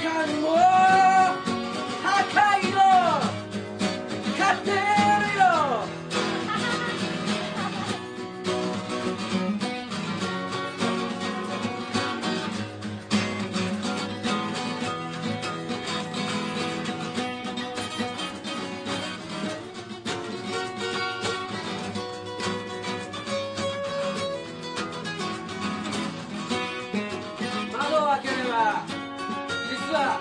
かにも破壊の勝ってるよ。窓を開ければ実は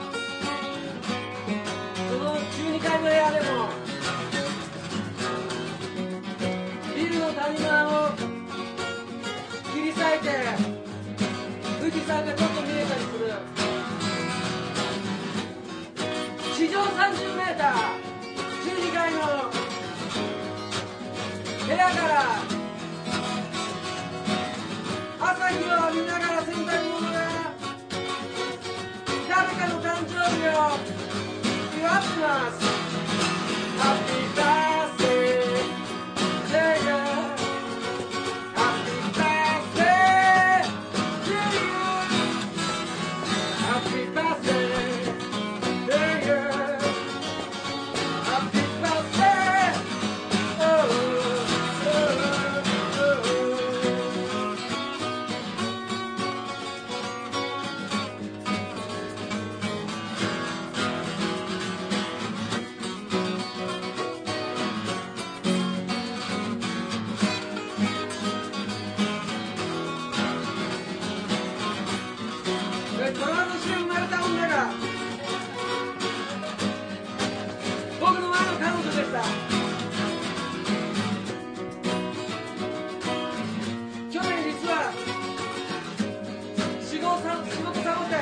その12階の部屋でもビルの谷間を切り裂いて富士山がちょっと見えたりする。地上30メーター12階の部屋から朝日を浴びながら洗濯物が誰かの誕生日を祝ってます。Happy birthday to you. Happy birthday to you. Happy birthday to you. Happy birthday. Oh, oh, oh. トラウド市で生まれた女が僕の前の彼女でした。去年実は仕事サボって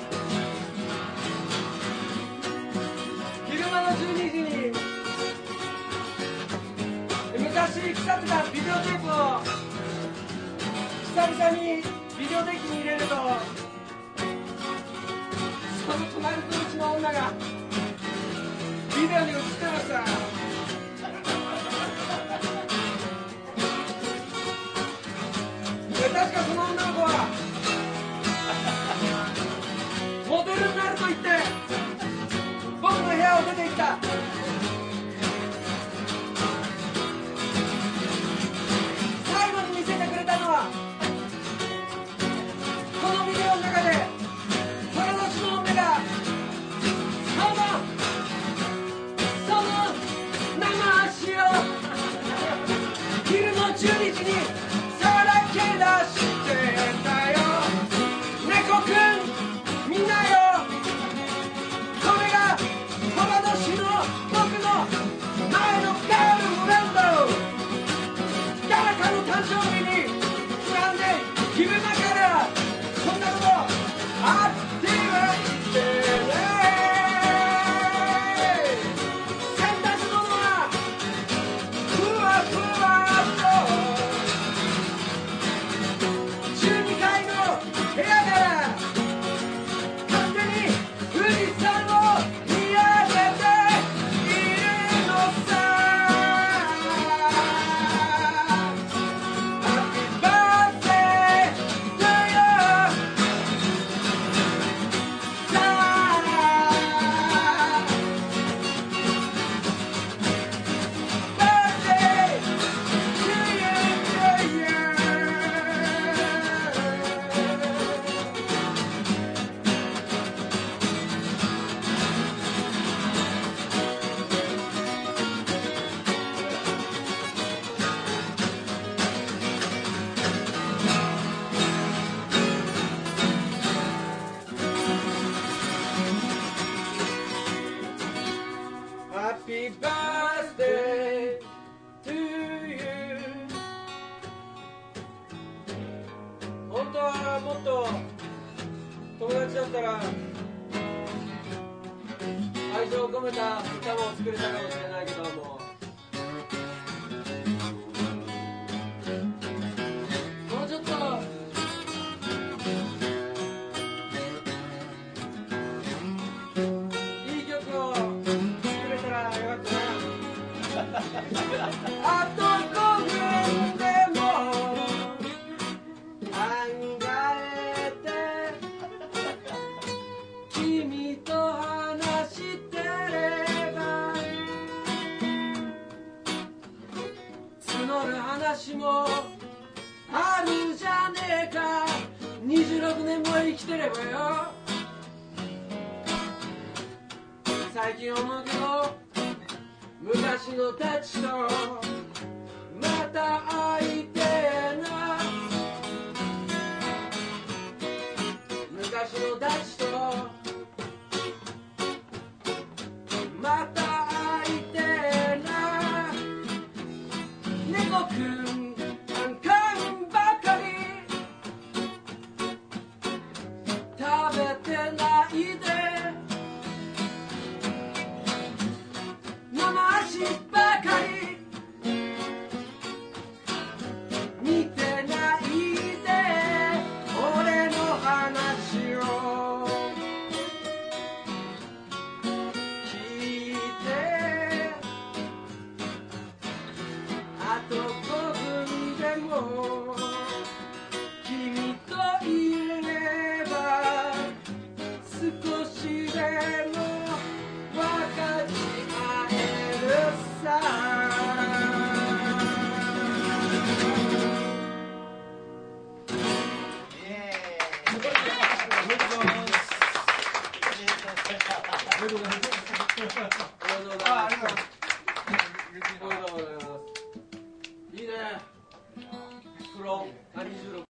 昼間の12時に昔腐ってたビデオテープを久々にビデオデッキに入れるとその隣のうちの女がビデオに映ってました。確かその女の子はモデルになると言って僕の部屋を出て行った。最後に見せてくれたのはこのビデオの中で虎年の女がその生足を昼の12時にさらけ出してたよ。猫くん見なよ、これが虎年の僕の前のガールフレンド。誰かの誕生日に不安で昼間からそんなことあってはいけない。洗濯物はふわふわと12階の部屋から勝手に富士山を見上げているのさ。Happy birthday to you. さあ Birthday to you, to you. ハッピーバースデートゥーユー。本当はもっと友達だったら愛情を込めた歌も作れたかもしれないけども、もうちょっといい曲を作れたらよかったな。あと5分でも考えて君君と話してれば募る話もあるじゃねえか26年も生きてればよ最近思うけど昔のたちとまた会いてえな昔のたちとまた会いてえな猫くんカンカンばかり食べてないで生足ばかり見てないで俺の話を聞いてあと5分でも君といれば少しでも分かち合えるさありがとうございます。 いいね。プロ26